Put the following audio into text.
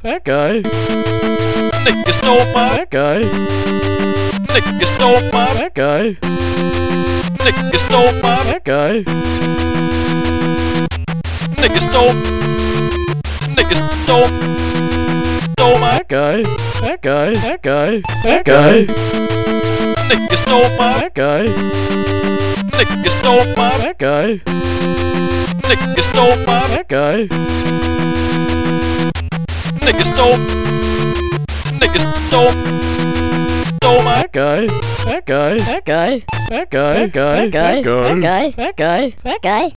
That guy. Nigga stole my. That guy. Nigga stole my. That guy. Nigga stole my. That guy. Nigga stole. Nigga stole. Stole my. That guy. That guy. That guy. That guy. Nigga stole my. That guy. Nigga stole my. That guy. Nigga stole my. That guy. Nigga stole. Nigga stole. Stole my. That guy. That guy. That guy. That guy. That guy. That guy. That guy. That guy. That guy.